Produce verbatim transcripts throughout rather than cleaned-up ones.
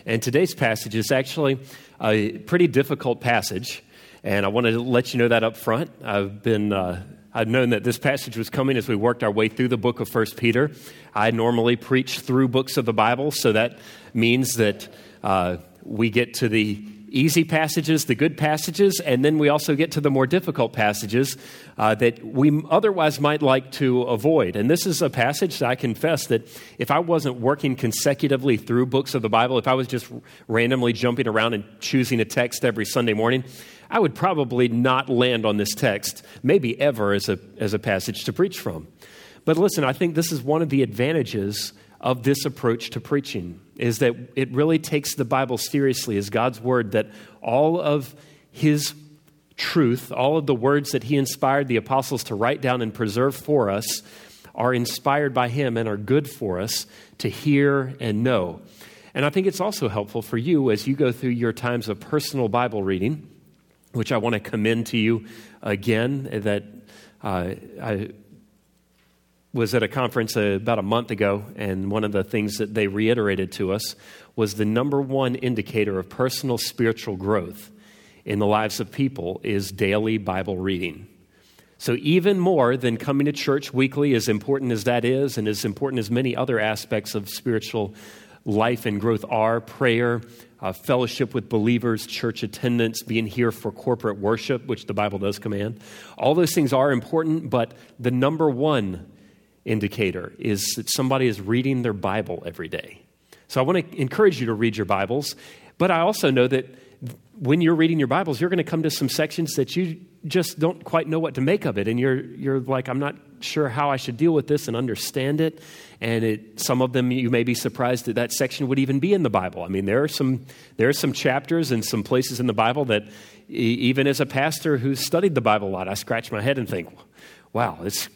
And today's passage is actually a pretty difficult passage, and I want to let you know that up front. I've been... Uh, I'd known that this passage was coming as we worked our way through the book of First Peter. I normally preach through books of the Bible, so that means that uh, we get to the easy passages, the good passages, and then we also get to the more difficult passages uh, that we otherwise might like to avoid. And this is a passage that I confess that if I wasn't working consecutively through books of the Bible, if I was just randomly jumping around and choosing a text every Sunday morning, I would probably not land on this text, maybe ever, as a as a passage to preach from. But listen, I think this is one of the advantages of this approach to preaching, is that it really takes the Bible seriously as God's word, that all of his truth, all of the words that he inspired the apostles to write down and preserve for us are inspired by him and are good for us to hear and know. And I think it's also helpful for you as you go through your times of personal Bible reading, which I want to commend to you again, that uh, I was at a conference uh, about a month ago, and one of the things that they reiterated to us was the number one indicator of personal spiritual growth in the lives of people is daily Bible reading. So even more than coming to church weekly, as important as that is, and as important as many other aspects of spiritual life and growth are, prayer, Uh, fellowship with believers, church attendance, being here for corporate worship, which the Bible does command. All those things are important, but the number one indicator is that somebody is reading their Bible every day. So I want to encourage you to read your Bibles, but I also know that when you're reading your Bibles, you're going to come to some sections that you just don't quite know what to make of it, and you're you're like, I'm not sure how I should deal with this and understand it. And it, some of them you may be surprised that that section would even be in the Bible. I mean, there are some there are some chapters and some places in the Bible that e- even as a pastor who's studied the Bible a lot, I scratch my head and think, wow, it's,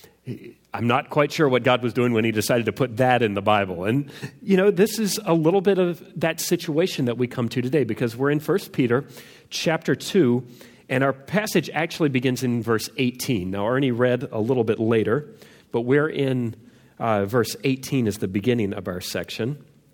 I'm not quite sure what God was doing when he decided to put that in the Bible. And, you know, this is a little bit of that situation that we come to today, because we're in First Peter chapter two, and our passage actually begins in verse eighteen. Now, Ernie read a little bit later, but we're in uh, verse eighteen as the beginning of our section.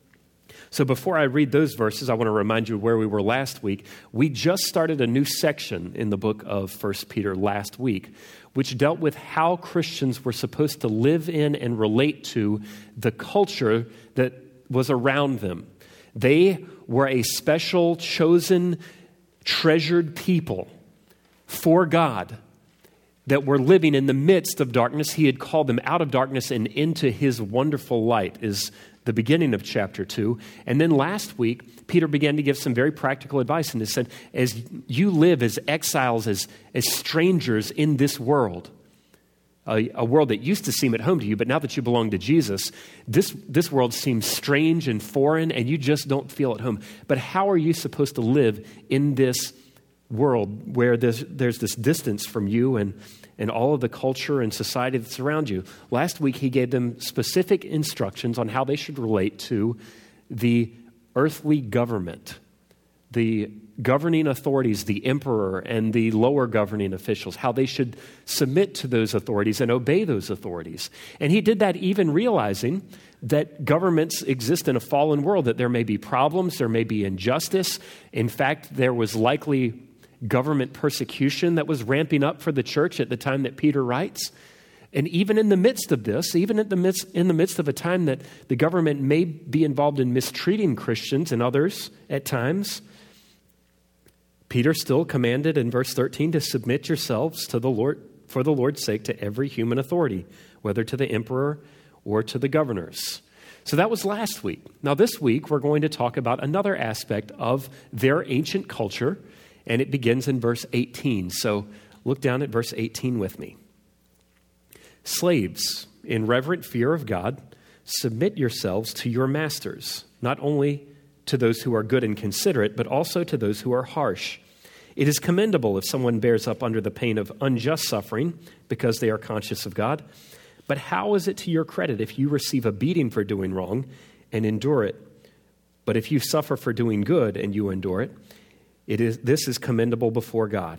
So before I read those verses, I want to remind you where we were last week. We just started a new section in the book of First Peter last week, which dealt with how Christians were supposed to live in and relate to the culture that was around them. They were a special, chosen, treasured people for God that were living in the midst of darkness. He had called them out of darkness and into his wonderful light, is the beginning of chapter two. And then last week, Peter began to give some very practical advice, and he said, as you live as exiles, as, as strangers in this world, a, a world that used to seem at home to you, but now that you belong to Jesus, this, this world seems strange and foreign, and you just don't feel at home. But how are you supposed to live in this world where there's, there's this distance from you and, and all of the culture and society that's around you? Last week, he gave them specific instructions on how they should relate to the earthly government, the governing authorities, the emperor and the lower governing officials, how they should submit to those authorities and obey those authorities. And he did that even realizing that governments exist in a fallen world, that there may be problems, there may be injustice. In fact, there was likely government persecution that was ramping up for the church at the time that Peter writes. And even in the midst of this, even in the midst, in the midst of a time that the government may be involved in mistreating Christians and others at times, Peter still commanded in verse thirteen to submit yourselves to the Lord for the Lord's sake to every human authority, whether to the emperor or to the governors. So that was last week. Now this week, we're going to talk about another aspect of their ancient culture, and it begins in verse eighteen. So look down at verse eighteen with me. Slaves, in reverent fear of God, submit yourselves to your masters, not only to those who are good and considerate, but also to those who are harsh. It is commendable if someone bears up under the pain of unjust suffering because they are conscious of God. But how is it to your credit if you receive a beating for doing wrong and endure it? But if you suffer for doing good and you endure it, it is this is commendable before God.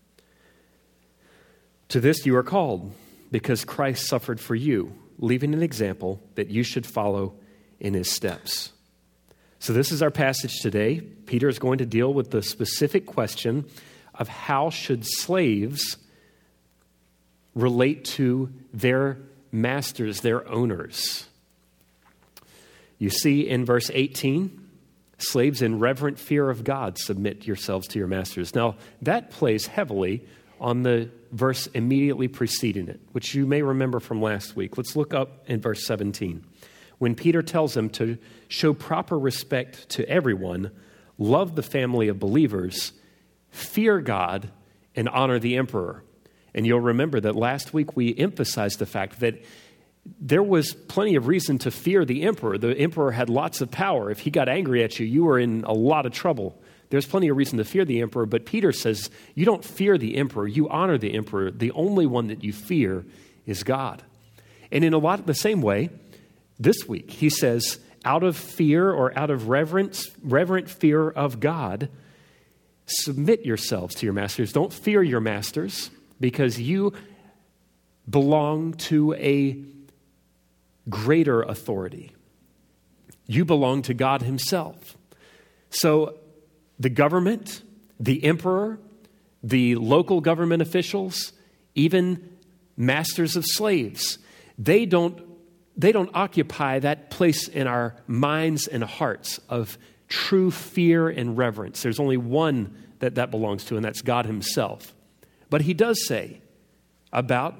To this you are called, because Christ suffered for you, leaving an example that you should follow in his steps. So this is our passage today. Peter is going to deal with the specific question of how should slaves relate to their masters, their owners. You see in verse eighteen, slaves in reverent fear of God, submit yourselves to your masters. Now, that plays heavily on the verse immediately preceding it, which you may remember from last week. Let's look up in verse seventeen. When Peter tells them to show proper respect to everyone, love the family of believers, fear God, and honor the emperor. And you'll remember that last week we emphasized the fact that there was plenty of reason to fear the emperor. The emperor had lots of power. If he got angry at you, you were in a lot of trouble. There's plenty of reason to fear the emperor, but Peter says you don't fear the emperor, you honor the emperor. The only one that you fear is God. And in a lot of the same way, this week, he says, out of fear or out of reverence, reverent fear of God, submit yourselves to your masters. Don't fear your masters because you belong to a greater authority. You belong to God himself. So the government, the emperor, the local government officials, even masters of slaves, they don't They don't occupy that place in our minds and hearts of true fear and reverence. There's only one that that belongs to, and that's God himself. But he does say about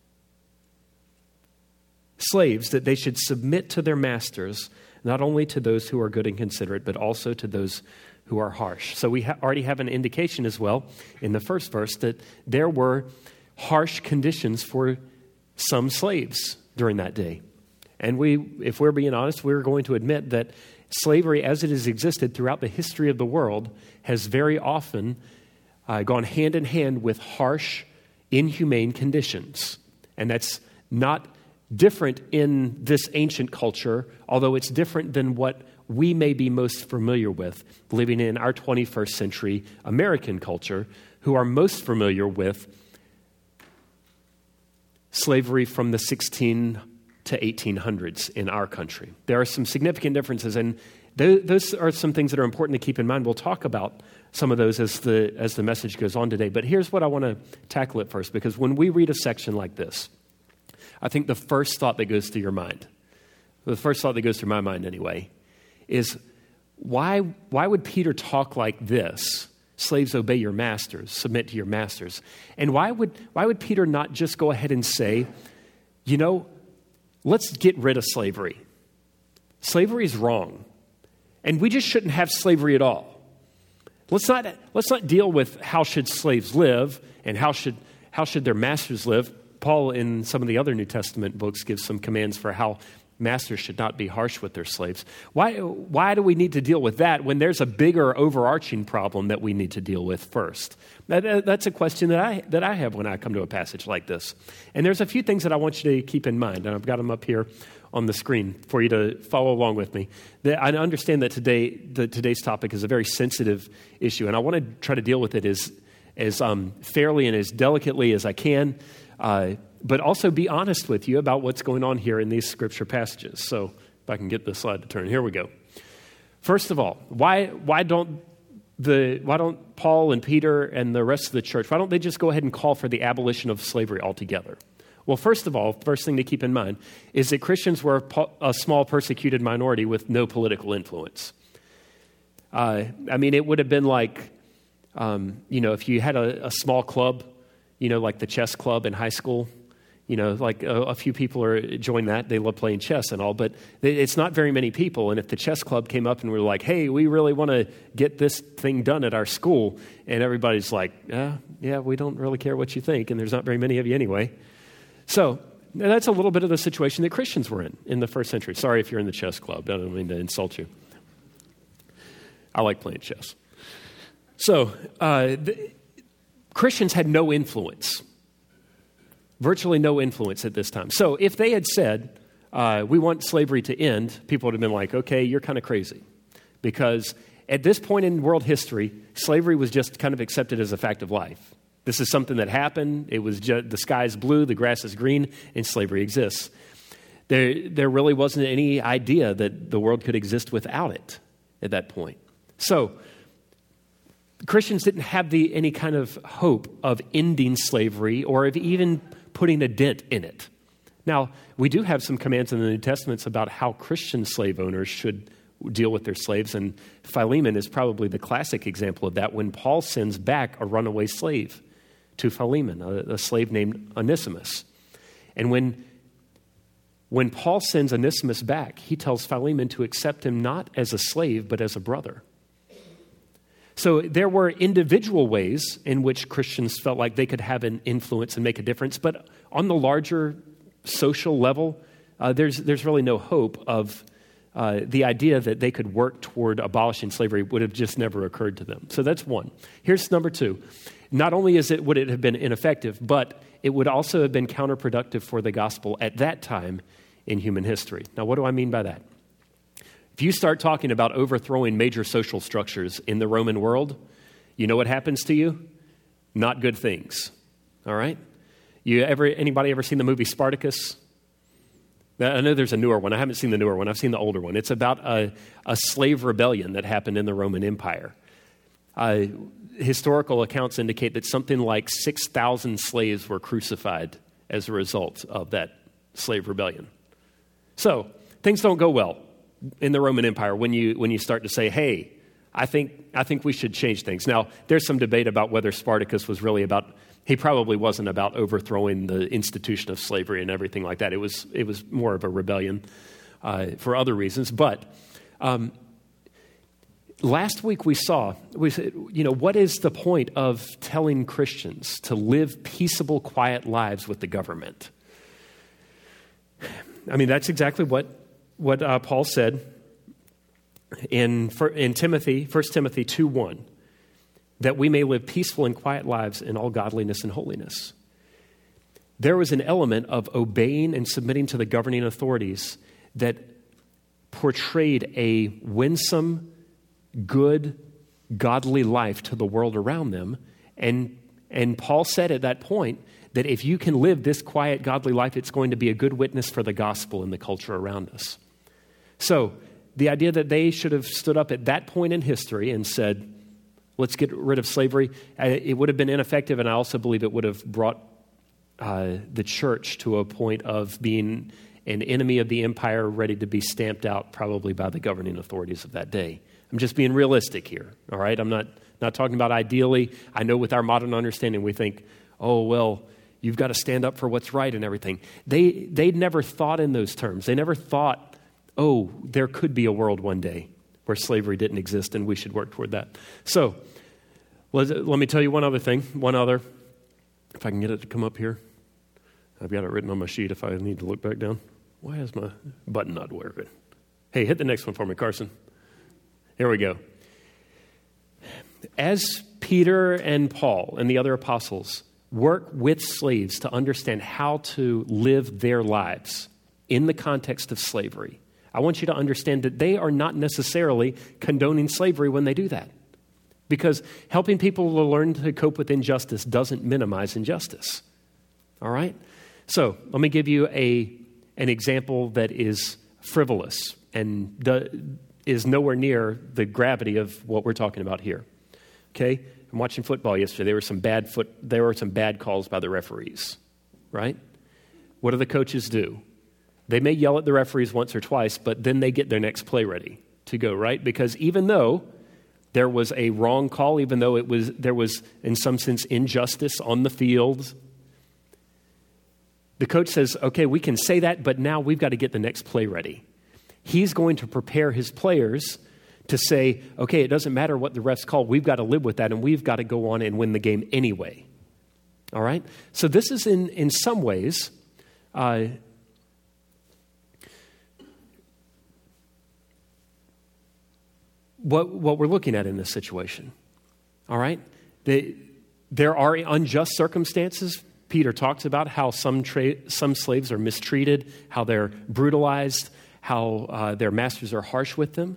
slaves that they should submit to their masters, not only to those who are good and considerate, but also to those who are harsh. So we ha- already have an indication as well in the first verse that there were harsh conditions for some slaves during that day. And we, if we're being honest, we're going to admit that slavery as it has existed throughout the history of the world has very often uh, gone hand in hand with harsh, inhumane conditions. And that's not different in this ancient culture, although it's different than what we may be most familiar with living in our twenty-first century American culture, who are most familiar with slavery from the sixteen to eighteen hundreds in our country. There are some significant differences, and th- those are some things that are important to keep in mind. We'll talk about some of those as the as the message goes on today. But here's what I want to tackle at first, because when we read a section like this, I think the first thought that goes through your mind, the first thought that goes through my mind anyway, is why why would Peter talk like this? Slaves, obey your masters, submit to your masters. And why would why would Peter not just go ahead and say, you know, let's get rid of slavery. Slavery is wrong. And we just shouldn't have slavery at all. Let's not, let's not deal with how should slaves live and how should, how should their masters live. Paul, in some of the other New Testament books, gives some commands for how masters should not be harsh with their slaves. Why, why do we need to deal with that when there's a bigger overarching problem that we need to deal with first? That, that's a question that I that I have when I come to a passage like this. And there's a few things that I want you to keep in mind, and I've got them up here on the screen for you to follow along with me. I understand that today the, today's topic is a very sensitive issue, and I want to try to deal with it as, as um, fairly and as delicately as I can, uh, but also be honest with you about what's going on here in these scripture passages. So if I can get this slide to turn, here we go. First of all, why why don't the why don't Paul and Peter and the rest of the church, why don't they just go ahead and call for the abolition of slavery altogether? Well, first of all, first thing to keep in mind is that Christians were a small persecuted minority with no political influence. Uh, I mean, it would have been like, um, you know, if you had a, a small club, you know, like the chess club in high school. You know, like a, a few people are join that. They love playing chess and all, but it's not very many people. And if the chess club came up and were like, hey, we really want to get this thing done at our school, and everybody's like, uh, yeah, we don't really care what you think, and there's not very many of you anyway. So that's a little bit of the situation that Christians were in in the first century. Sorry if you're in the chess club. I don't mean to insult you. I like playing chess. So uh, the, Christians had no influence. Virtually no influence at this time. So if they had said, uh, we want slavery to end, people would have been like, okay, you're kind of crazy. Because at this point in world history, slavery was just kind of accepted as a fact of life. This is something that happened. It was just, the sky is blue, the grass is green, and slavery exists. There, there really wasn't any idea that the world could exist without it. at that point. So Christians didn't have the any kind of hope of ending slavery or of even putting a dent in it. Now, we do have some commands in the New Testament about how Christian slave owners should deal with their slaves, and Philemon is probably the classic example of that when Paul sends back a runaway slave to Philemon, a, a slave named Onesimus. And when, when Paul sends Onesimus back, he tells Philemon to accept him not as a slave, but as a brother. So there were individual ways in which Christians felt like they could have an influence and make a difference, but on the larger social level, uh, there's there's really no hope of uh, the idea that they could work toward abolishing slavery would have just never occurred to them. So that's one. Here's number two. Not only is it would it have been ineffective, but it would also have been counterproductive for the gospel at that time in human history. Now, what do I mean by that? If you start talking about overthrowing major social structures in the Roman world, you know what happens to you? Not good things. All right? You ever anybody ever seen the movie Spartacus? I know there's a newer one. I haven't seen the newer one. I've seen the older one. It's about a, a slave rebellion that happened in the Roman Empire. Uh, historical accounts indicate that something like six thousand slaves were crucified as a result of that slave rebellion. So things don't go well in the Roman Empire when you when you start to say, hey, I think I think we should change things. Now, there's some debate about whether Spartacus was really about, he probably wasn't about overthrowing the institution of slavery and everything like that. It was it was more of a rebellion uh, for other reasons. But um, last week we saw, we said, you know, what is the point of telling Christians to live peaceable, quiet lives with the government? I mean, that's exactly what What uh, Paul said in in Timothy, First Timothy two one, that we may live peaceful and quiet lives in all godliness and holiness. There was an element of obeying and submitting to the governing authorities that portrayed a winsome, good, godly life to the world around them. And, and Paul said at that point that if you can live this quiet, godly life, it's going to be a good witness for the gospel in the culture around us. So the idea that they should have stood up at that point in history and said, let's get rid of slavery, it would have been ineffective, and I also believe it would have brought uh, the church to a point of being an enemy of the empire ready to be stamped out probably by the governing authorities of that day. I'm just being realistic here, all right? I'm not, not talking about ideally. I know with our modern understanding we think, oh, well, you've got to stand up for what's right and everything. They, they'd never thought in those terms. They never thought, oh, there could be a world one day where slavery didn't exist and we should work toward that. So let, let me tell you one other thing, one other, if I can get it to come up here. I've got it written on my sheet if I need to look back down. Why is my button not working? Hey, hit the next one for me, Carson. Here we go. As Peter and Paul and the other apostles work with slaves to understand how to live their lives in the context of slavery, I want you to understand that they are not necessarily condoning slavery when they do that. Because helping people to learn to cope with injustice doesn't minimize injustice. All right? So let me give you a an example that is frivolous and do, is nowhere near the gravity of what we're talking about here. Okay? I'm watching football yesterday. There were some bad foot. There were some bad calls by the referees. Right? What do the coaches do? They may yell at the referees once or twice, but then they get their next play ready to go, right? Because even though there was a wrong call, even though it was there was, in some sense, injustice on the field, the coach says, okay, we can say that, but now we've got to get the next play ready. He's going to prepare his players to say, okay, it doesn't matter what the refs call. We've got to live with that, and we've got to go on and win the game anyway. All right? So this is, in, in some ways, uh, What, what we're looking at in this situation, all right? They, there are unjust circumstances. Peter talks about how some tra- some slaves are mistreated, how they're brutalized, how uh, their masters are harsh with them.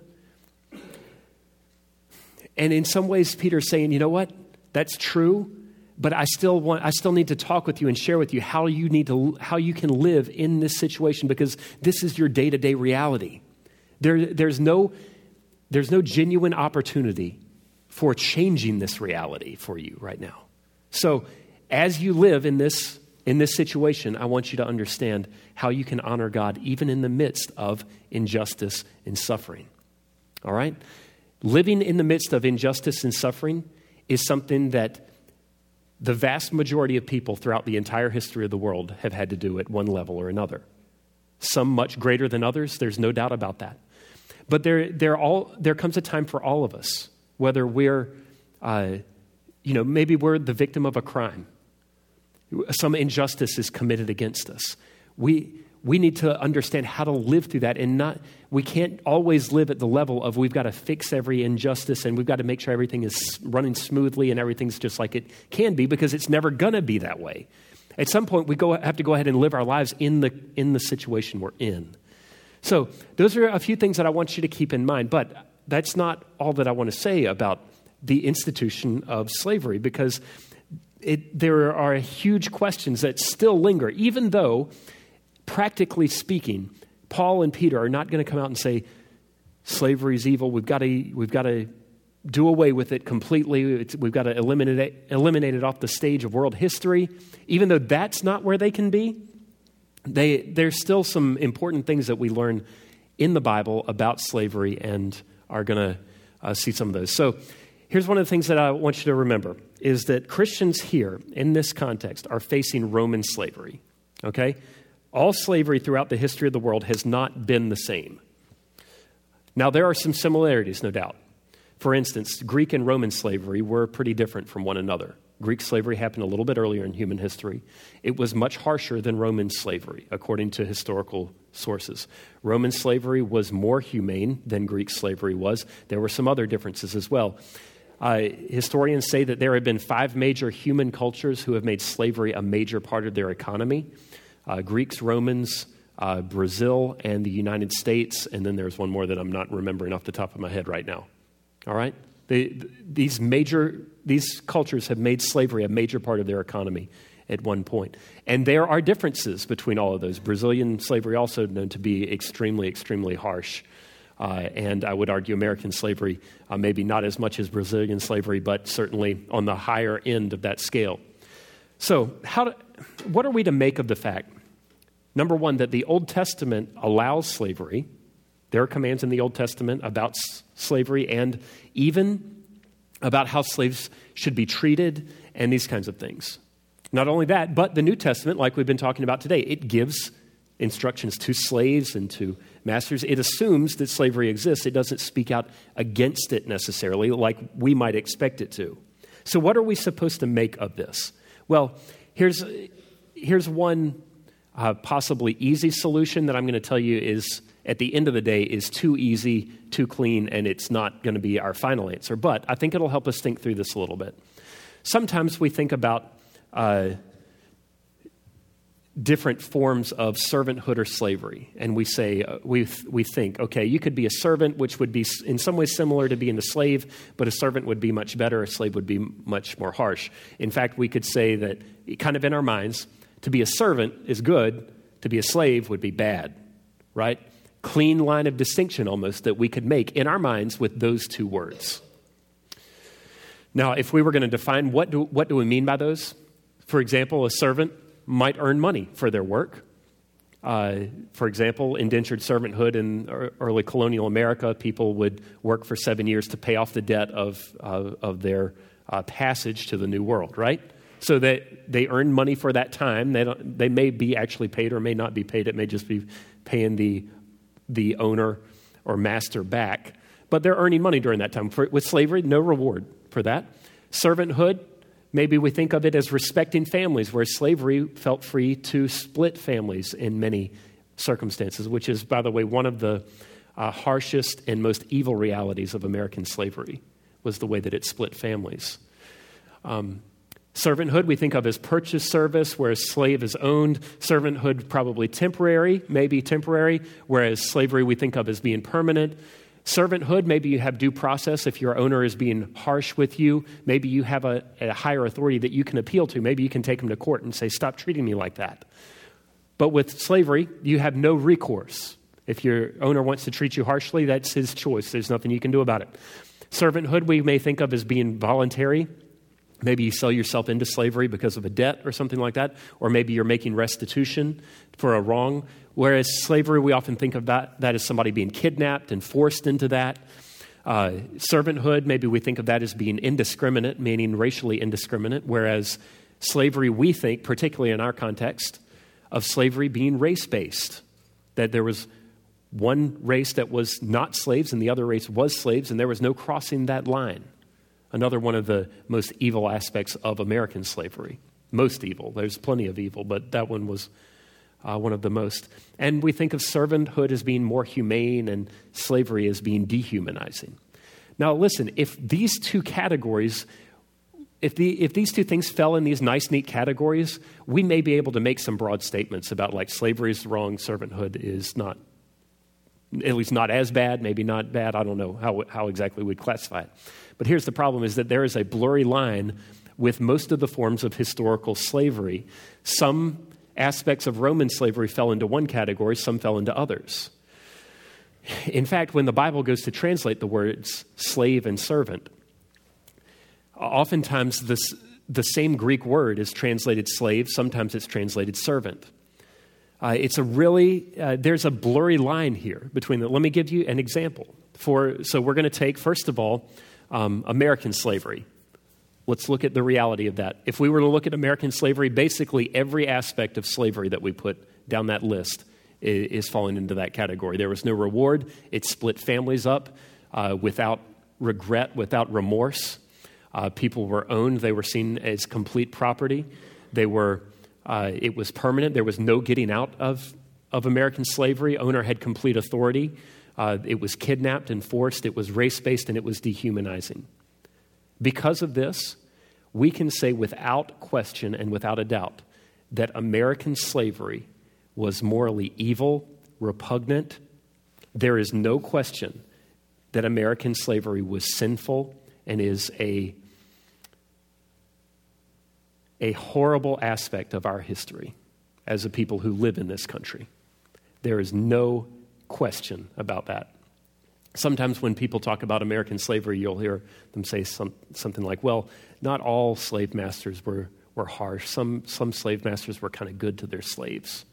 And in some ways, Peter's saying, you know what? That's true, but I still want I still need to talk with you and share with you how you need to how you can live in this situation, because this is your day-to-day reality. There, there's no there's no genuine opportunity for changing this reality for you right now. So as you live in this, in this situation, I want you to understand how you can honor God even in the midst of injustice and suffering. All right? Living in the midst of injustice and suffering is something that the vast majority of people throughout the entire history of the world have had to do at one level or another. Some much greater than others, there's no doubt about that. But there, there, all, there comes a time for all of us, whether we're, uh, you know, maybe we're the victim of a crime. Some injustice is committed against us. We, we need to understand how to live through that, and not, we can't always live at the level of we've got to fix every injustice and we've got to make sure everything is running smoothly and everything's just like it can be, because it's never going to be that way. At some point, we go, have to go ahead and live our lives in the, in the situation we're in. So those are a few things that I want you to keep in mind, but that's not all that I want to say about the institution of slavery, because it, there are huge questions that still linger, even though, practically speaking, Paul and Peter are not going to come out and say, slavery is evil, we've got to, we've got to do away with it completely, it's, we've got to eliminate it, eliminate it off the stage of world history. Even though that's not where they can be, They, there's still some important things that we learn in the Bible about slavery, and are going to uh, see some of those. So here's one of the things that I want you to remember, is that Christians here in this context are facing Roman slavery, okay? All slavery throughout the history of the world has not been the same. Now, there are some similarities, no doubt. For instance, Greek and Roman slavery were pretty different from one another. Greek slavery happened a little bit earlier in human history. It was much harsher than Roman slavery, according to historical sources. Roman slavery was more humane than Greek slavery was. There were some other differences as well. Uh, historians say that there have been five major human cultures who have made slavery a major part of their economy. Uh, Greeks, Romans, uh, Brazil, and the United States. And then there's one more that I'm not remembering off the top of my head right now. All right? They, these major, these cultures have made slavery a major part of their economy at one point. And there are differences between all of those. Brazilian slavery also known to be extremely, extremely harsh. Uh, and I would argue American slavery, uh, maybe not as much as Brazilian slavery, but certainly on the higher end of that scale. So how? Do, what are we to make of the fact, number one, that the Old Testament allows slavery? There are commands in the Old Testament about s- slavery and even about how slaves should be treated and these kinds of things. Not only that, but the New Testament, like we've been talking about today, it gives instructions to slaves and to masters. It assumes that slavery exists. It doesn't speak out against it necessarily like we might expect it to. So what are we supposed to make of this? Well, here's, here's one uh, possibly easy solution that I'm going to tell you is, at the end of the day, is too easy, too clean, and it's not going to be our final answer. But I think it'll help us think through this a little bit. Sometimes we think about uh, different forms of servanthood or slavery, and we say, uh, we we think, okay, you could be a servant, which would be in some ways similar to being a slave, but a servant would be much better, a slave would be much more harsh. In fact, we could say that, kind of in our minds, to be a servant is good, to be a slave would be bad, right? Clean line of distinction almost that we could make in our minds with those two words. Now, if we were going to define what do, what do we mean by those? For example, a servant might earn money for their work. Uh, for example, indentured servanthood in early colonial America, people would work for seven years to pay off the debt of, uh, of their uh, passage to the New World, right? So that they earn money for that time. They don't, they may be actually paid or may not be paid. It may just be paying the the owner or master back, but they're earning money during that time. For, with slavery, no reward for that. Servanthood, maybe we think of it as respecting families, where slavery felt free to split families in many circumstances, which is, by the way, one of the uh, harshest and most evil realities of American slavery, was the way that it split families. Um, Servanthood we think of as purchase service, whereas slave is owned. Servanthood probably temporary, maybe temporary, whereas slavery we think of as being permanent. Servanthood, maybe you have due process. If your owner is being harsh with you, maybe you have a, a higher authority that you can appeal to. Maybe you can take them to court and say, stop treating me like that. But with slavery, you have no recourse. If your owner wants to treat you harshly, that's his choice. There's nothing you can do about it. Servanthood we may think of as being voluntary. Maybe you sell yourself into slavery because of a debt or something like that, or maybe you're making restitution for a wrong. Whereas slavery, we often think of that, that as somebody being kidnapped and forced into that. Uh, servanthood, maybe we think of that as being indiscriminate, meaning racially indiscriminate, whereas slavery, we think, particularly in our context, of slavery being race-based, that there was one race that was not slaves and the other race was slaves, and there was no crossing that line. Another one of the most evil aspects of American slavery. Most evil. There's plenty of evil, but that one was uh, one of the most. And we think of servanthood as being more humane and slavery as being dehumanizing. Now listen, if these two categories, if the if these two things fell in these nice, neat categories, we may be able to make some broad statements about like slavery is wrong, servanthood is not, at least not as bad, maybe not bad. I don't know how how exactly we'd classify it. But here's the problem, is that there is a blurry line with most of the forms of historical slavery. Some aspects of Roman slavery fell into one category, some fell into others. In fact, when the Bible goes to translate the words slave and servant, oftentimes this, the same Greek word is translated slave, sometimes it's translated servant. Uh, it's a really, uh, there's a blurry line here between them. Let me give you an example. For So we're going to take, first of all, um, American slavery. Let's look at the reality of that. If we were to look at American slavery, basically every aspect of slavery that we put down that list is, is falling into that category. There was no reward. It split families up uh, without regret, without remorse. Uh, people were owned. They were seen as complete property. They were. Uh, it was permanent. There was no getting out of, of American slavery. Owner had complete authority. Uh, it was kidnapped and forced. It was race-based, and it was dehumanizing. Because of this, we can say without question and without a doubt that American slavery was morally evil, repugnant. There is no question that American slavery was sinful and is a, a horrible aspect of our history as a people who live in this country. There is no question about that. Sometimes when people talk about American slavery, you'll hear them say some, something like, well, not all slave masters were, were harsh. Some, some slave masters were kind of good to their slaves.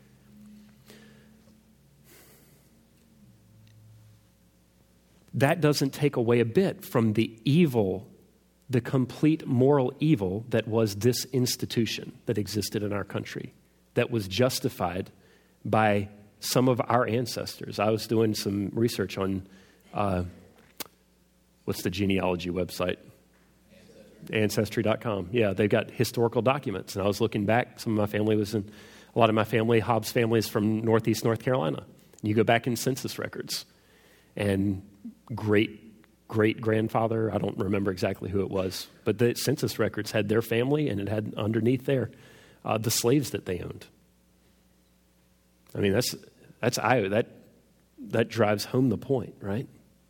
That doesn't take away a bit from the evil, the complete moral evil that was this institution that existed in our country, that was justified by some of our ancestors. I was doing some research on, uh, what's the genealogy website? Ancestry. Ancestry dot com. Yeah, they've got historical documents. And I was looking back. Some of my family was in, a lot of my family, Hobbs family is from Northeast North Carolina. And you go back in census records. And great, great grandfather, I don't remember exactly who it was, but the census records had their family, and it had underneath there uh, the slaves that they owned. I mean, that's that's I that that drives home the point, right?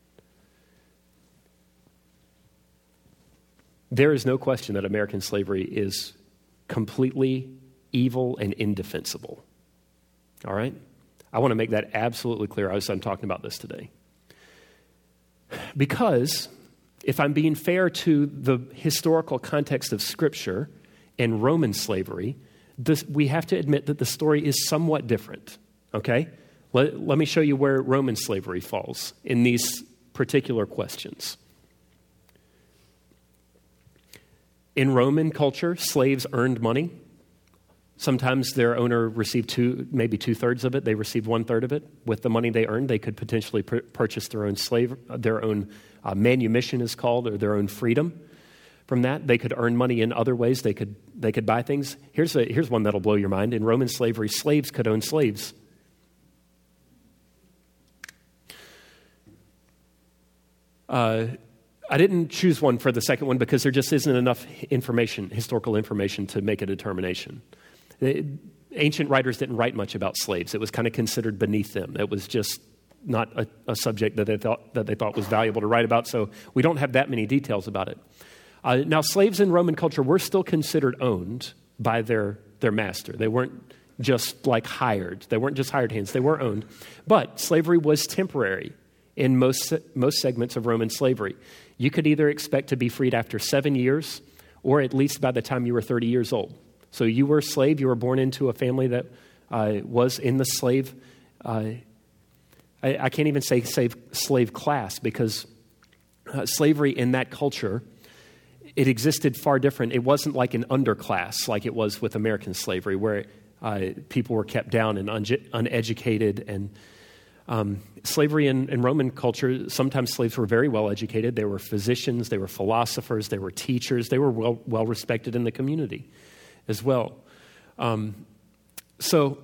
There is no question that American slavery is completely evil and indefensible. All right? I want to make that absolutely clear as I'm talking about this today. Because if I'm being fair to the historical context of Scripture and Roman slavery, this, we have to admit that the story is somewhat different, okay? Let, let me show you where Roman slavery falls in these particular questions. In Roman culture, slaves earned money. Sometimes their owner received two, maybe two-thirds of it. They received one-third of it. With the money they earned, they could potentially pur- purchase their own slave, their own uh, manumission is called, or their own freedom. From that, they could earn money in other ways. They could they could buy things. Here's a, here's one that'll blow your mind. In Roman slavery, slaves could own slaves. Uh, I didn't choose one for the second one because there just isn't enough information, historical information, to make a determination. The ancient writers didn't write much about slaves. It was kind of considered beneath them. It was just not a, a subject that they thought that they thought was valuable to write about. So we don't have that many details about it. Uh, now, slaves in Roman culture were still considered owned by their their master. They weren't just like hired. They weren't just hired hands. They were owned. But slavery was temporary in most, most segments of Roman slavery. You could either expect to be freed after seven years or at least by the time you were thirty years old. So you were a slave. You were born into a family that uh, was in the slave. Uh, I, I can't even say slave, slave class because uh, slavery in that culture, it existed far different. It wasn't like an underclass like it was with American slavery where uh, people were kept down and un- uneducated. And um, slavery in, in Roman culture, sometimes slaves were very well educated. They were physicians, they were philosophers, they were teachers. They were well, well respected in the community as well. Um, so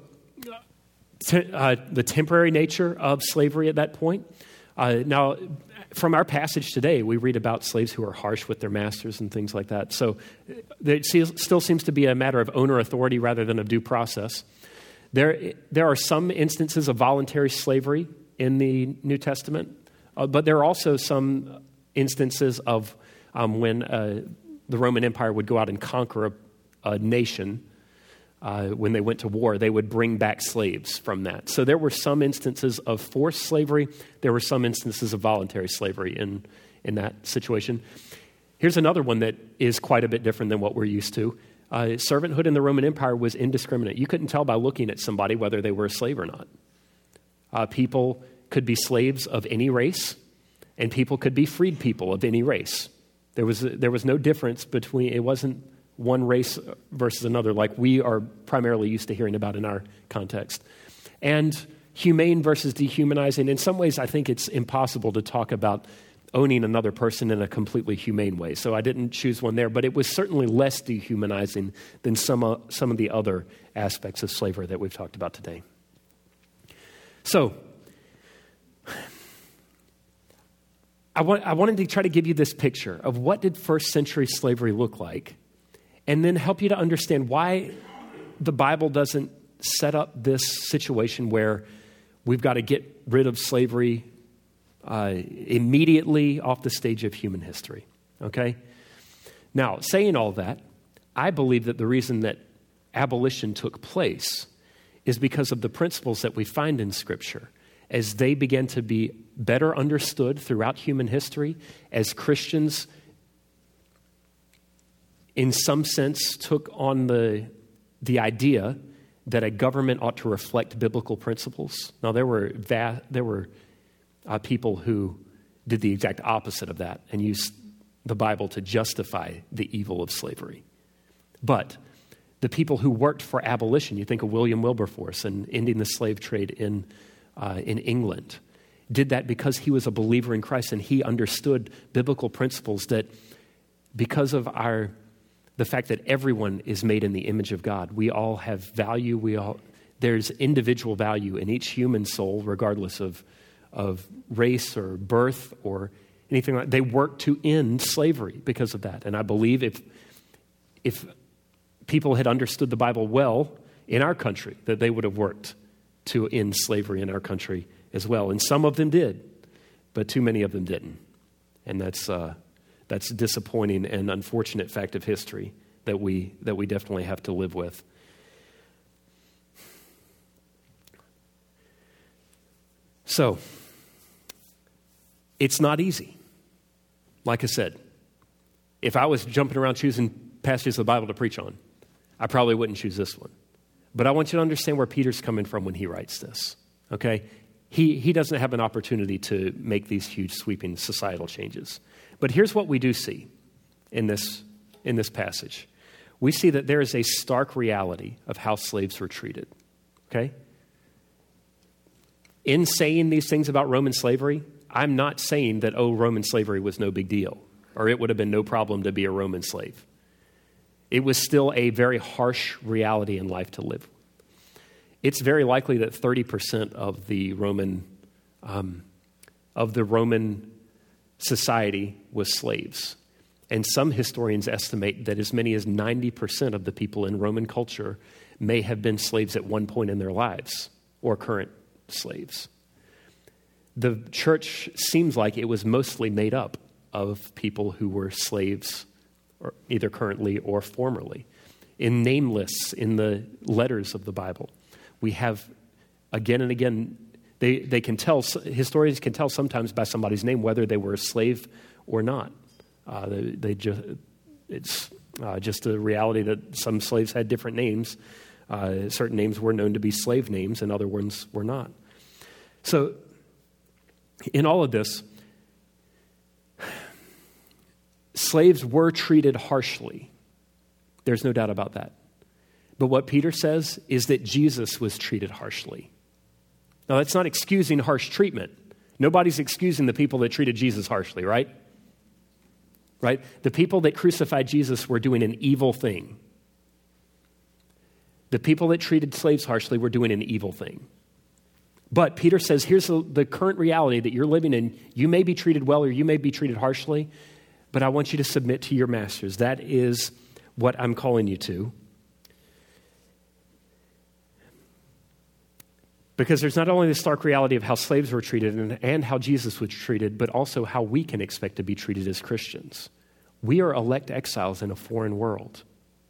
te- uh, the temporary nature of slavery at that point. Uh, now, from our passage today, we read about slaves who are harsh with their masters and things like that. So it still seems to be a matter of owner authority rather than of due process. There, there are some instances of voluntary slavery in the New Testament, uh, but there are also some instances of um, when uh, the Roman Empire would go out and conquer a, a nation. Uh, when they went to war, they would bring back slaves from that. So there were some instances of forced slavery. There were some instances of voluntary slavery in, in that situation. Here's another one that is quite a bit different than what we're used to. Uh, servanthood in the Roman Empire was indiscriminate. You couldn't tell by looking at somebody whether they were a slave or not. Uh, people could be slaves of any race, and people could be freed people of any race. There was there was no difference between, it wasn't one race versus another, like we are primarily used to hearing about in our context. And humane versus dehumanizing. In some ways, I think it's impossible to talk about owning another person in a completely humane way. So I didn't choose one there, but it was certainly less dehumanizing than some, uh, some of the other aspects of slavery that we've talked about today. So I, want, I wanted to try to give you this picture of what did first century slavery look like, and then help you to understand why the Bible doesn't set up this situation where we've got to get rid of slavery uh, immediately off the stage of human history, okay? Now, saying all that, I believe that the reason that abolition took place is because of the principles that we find in Scripture. As they began to be better understood throughout human history, as Christians in some sense, took on the, the idea that a government ought to reflect biblical principles. Now, there were va- there were uh, people who did the exact opposite of that and used the Bible to justify the evil of slavery. But the people who worked for abolition, you think of William Wilberforce and ending the slave trade in uh, in England, did that because he was a believer in Christ and he understood biblical principles that because of our the fact that everyone is made in the image of God. We all have value. We all there's individual value in each human soul, regardless of, of race or birth or anything like that. They work to end slavery because of that. And I believe if if people had understood the Bible well in our country, that they would have worked to end slavery in our country as well. And some of them did, but too many of them didn't. And that's uh, That's a disappointing and unfortunate fact of history that we that we definitely have to live with. So, it's not easy. Like I said, if I was jumping around choosing passages of the Bible to preach on, I probably wouldn't choose this one. But I want you to understand where Peter's coming from when he writes this, okay? He, he doesn't have an opportunity to make these huge sweeping societal changes. But here's what we do see in this, in this passage. We see that there is a stark reality of how slaves were treated, okay? In saying these things about Roman slavery, I'm not saying that, oh, Roman slavery was no big deal, or it would have been no problem to be a Roman slave. It was still a very harsh reality in life to live. It's very likely that thirty percent of the Roman, um, of the Roman society was slaves. And some historians estimate that as many as ninety percent of the people in Roman culture may have been slaves at one point in their lives, or current slaves. The church seems like it was mostly made up of people who were slaves, or either currently or formerly. in name lists in the letters of the Bible. We have, again and again, they, they can tell, historians can tell sometimes by somebody's name whether they were a slave or not. Uh, they, they just, it's uh, just a reality that some slaves had different names. Uh, certain names were known to be slave names and other ones were not. So in all of this, slaves were treated harshly. There's no doubt about that. But what Peter says is that Jesus was treated harshly. Now, that's not excusing harsh treatment. Nobody's excusing the people that treated Jesus harshly, right? Right? The people that crucified Jesus were doing an evil thing. The people that treated slaves harshly were doing an evil thing. But Peter says, here's the, the current reality that you're living in. You may be treated well or you may be treated harshly, but I want you to submit to your masters. That is what I'm calling you to. Because there's not only the stark reality of how slaves were treated and, and how Jesus was treated, but also how we can expect to be treated as Christians. We are elect exiles in a foreign world.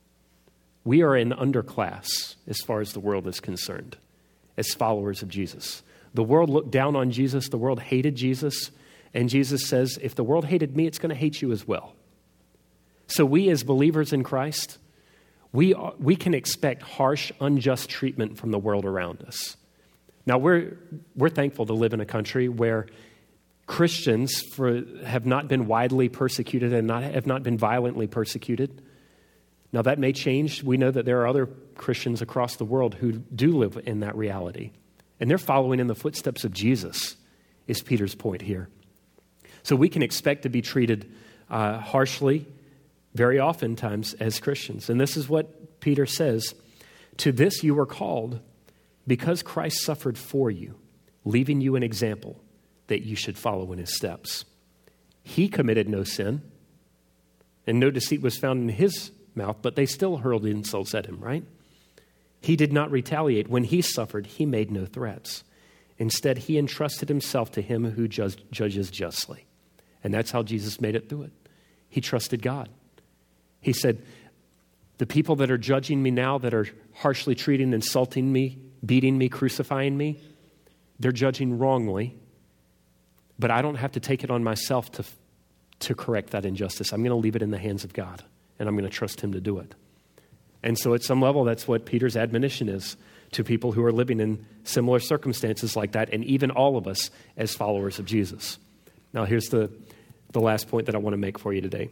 We are an underclass as far as the world is concerned, as followers of Jesus. The world looked down on Jesus. The world hated Jesus. And Jesus says, if the world hated me, it's going to hate you as well. So we as believers in Christ, we, are, we can expect harsh, unjust treatment from the world around us. Now, we're, we're thankful to live in a country where Christians for, have not been widely persecuted and not, have not been violently persecuted. Now, that may change. We know that there are other Christians across the world who do live in that reality. And they're following in the footsteps of Jesus, is Peter's point here. So we can expect to be treated uh, harshly very oftentimes as Christians. And this is what Peter says. To this you were called because Christ suffered for you, leaving you an example that you should follow in his steps. He committed no sin, and no deceit was found in his mouth, but they still hurled insults at him, right? He did not retaliate. When he suffered, he made no threats. Instead, he entrusted himself to him who judge, judges justly. And that's how Jesus made it through it. He trusted God. He said, the people that are judging me now, that are harshly treating, insulting me, beating me, crucifying me, they're judging wrongly. But I don't have to take it on myself to, to correct that injustice. I'm going to leave it in the hands of God, and I'm going to trust him to do it. And so at some level, that's what Peter's admonition is to people who are living in similar circumstances like that, and even all of us as followers of Jesus. Now, here's the, the last point that I want to make for you today.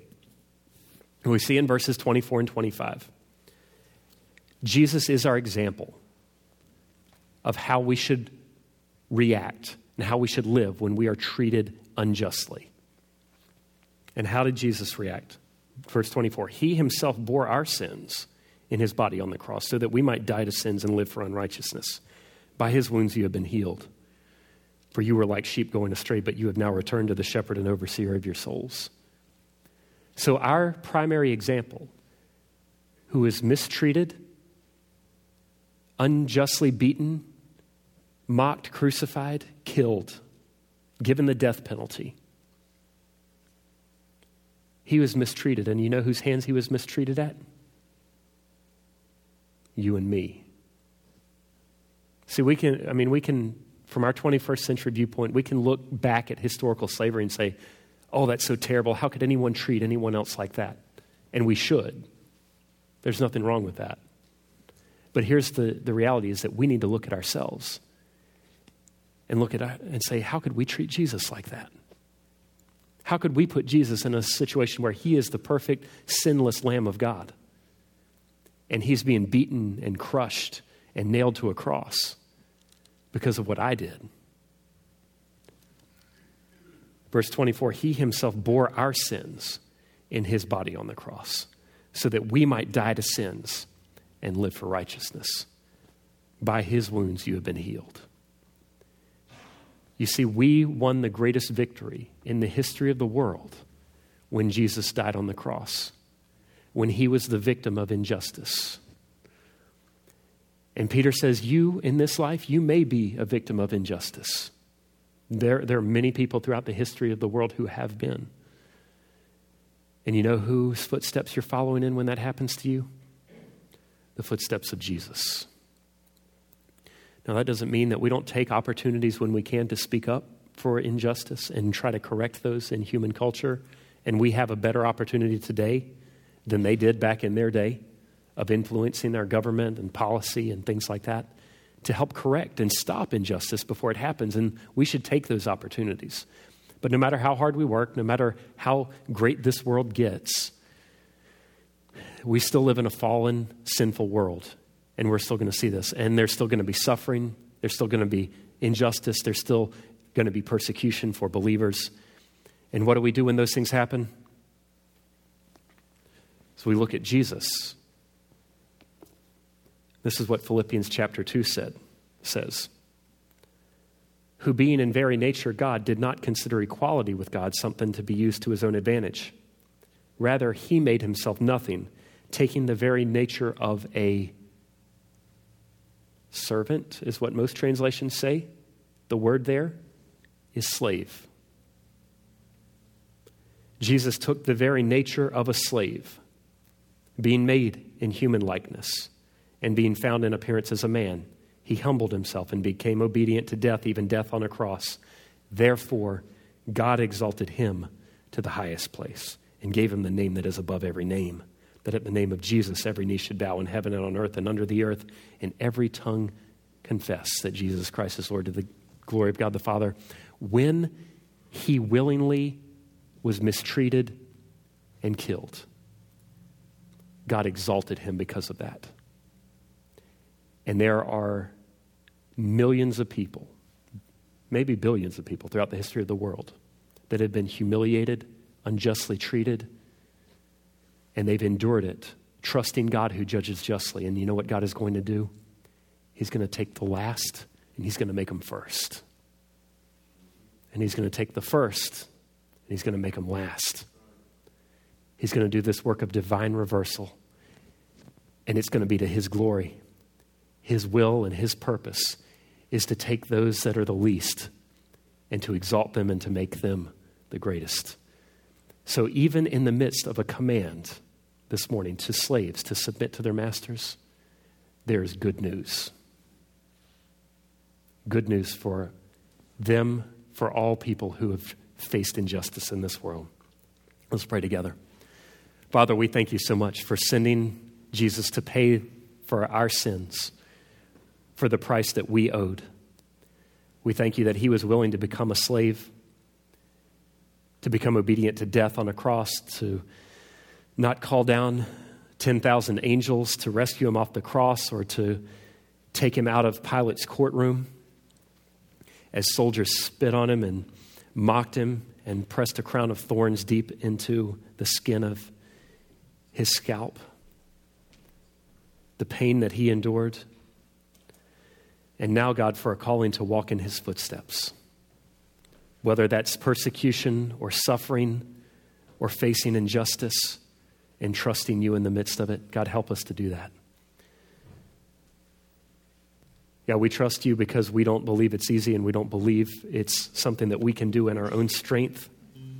We see in verses twenty-four and twenty-five, Jesus is our example of how we should react and how we should live when we are treated unjustly. And how did Jesus react? Verse twenty-four, he himself bore our sins in his body on the cross so that we might die to sins and live for unrighteousness. By his wounds you have been healed. For you were like sheep going astray, but you have now returned to the shepherd and overseer of your souls. So our primary example, who is mistreated, unjustly beaten, mocked, crucified, killed, given the death penalty. He was mistreated, and you know whose hands he was mistreated at? You and me. See, we can, I mean, we can, from our twenty-first century viewpoint, we can look back at historical slavery and say, oh, that's so terrible. How could anyone treat anyone else like that? And we should. There's nothing wrong with that. But here's the, the reality is that we need to look at ourselves and look at our, and say, how could we treat Jesus like that? How could we put Jesus in a situation where he is the perfect, sinless Lamb of God? And he's being beaten and crushed and nailed to a cross because of what I did. Verse twenty-four, he himself bore our sins in his body on the cross so that we might die to sins and live for righteousness. By his wounds you have been healed. You see, we won the greatest victory in the history of the world when Jesus died on the cross, when he was the victim of injustice. And Peter says, you in this life, you may be a victim of injustice. There, there are many people throughout the history of the world who have been. And you know whose footsteps you're following in when that happens to you? the footsteps of Jesus. Now, that doesn't mean that we don't take opportunities when we can to speak up for injustice and try to correct those in human culture. And we have a better opportunity today than they did back in their day of influencing our government and policy and things like that to help correct and stop injustice before it happens. And we should take those opportunities. But no matter how hard we work, no matter how great this world gets, we still live in a fallen, sinful world. And we're still going to see this. And there's still going to be suffering. There's still going to be injustice. There's still going to be persecution for believers. And what do we do when those things happen? So we look at Jesus. This is what Philippians chapter two said, says. Who being in very nature God did not consider equality with God something to be used to his own advantage. Rather, he made himself nothing, taking the very nature of a servant, is what most translations say. The word there is slave. Jesus took the very nature of a slave, being made in human likeness, and being found in appearance as a man. He humbled himself and became obedient to death, even death on a cross. Therefore, God exalted him to the highest place and gave him the name that is above every name, that at the name of Jesus every knee should bow in heaven and on earth and under the earth, and every tongue confess that Jesus Christ is Lord, to the glory of God the Father. When he willingly was mistreated and killed, God exalted him because of that. And there are millions of people, maybe billions of people throughout the history of the world that have been humiliated, unjustly treated, and they've endured it, trusting God who judges justly. And you know what God is going to do? He's going to take the last and he's going to make them first. And he's going to take the first and he's going to make them last. He's going to do this work of divine reversal, and it's going to be to his glory. His will and his purpose is to take those that are the least and to exalt them and to make them the greatest. So even in the midst of a command this morning to slaves to submit to their masters, there is good news. Good news for them, for all people who have faced injustice in this world. Let's pray together. Father, we thank you so much for sending Jesus to pay for our sins, for the price that we owed. We thank you that he was willing to become a slave, to become obedient to death on a cross, to not call down ten thousand angels to rescue him off the cross or to take him out of Pilate's courtroom as soldiers spit on him and mocked him and pressed a crown of thorns deep into the skin of his scalp. The pain that he endured. And now, God, for a calling to walk in his footsteps. Whether that's persecution or suffering or facing injustice and trusting you in the midst of it. God, help us to do that. Yeah, we trust you because we don't believe it's easy and we don't believe it's something that we can do in our own strength.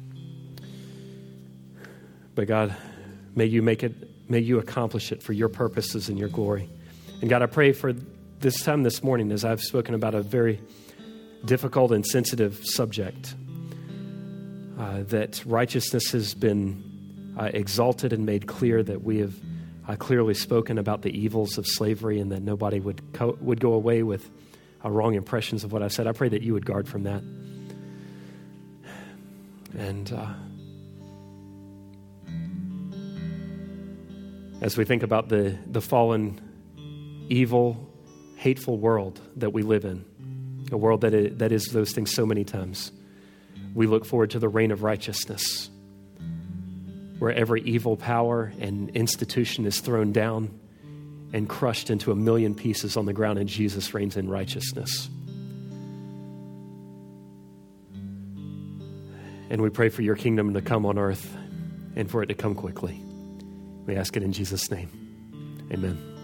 But God, may you make it, may you accomplish it for your purposes and your glory. And God, I pray for this time this morning, as I've spoken about a very difficult and sensitive subject, uh, that righteousness has been uh, exalted and made clear, that we have uh, clearly spoken about the evils of slavery, and that nobody would co- would go away with uh, wrong impressions of what I've said. I pray that you would guard from that. And uh, as we think about the, the fallen, evil, hateful world that we live in, a world that is, that is those things so many times, we look forward to the reign of righteousness, where every evil power and institution is thrown down and crushed into a million pieces on the ground, and Jesus reigns in righteousness. And we pray for your kingdom to come on earth and for it to come quickly. We ask it in Jesus' name. Amen.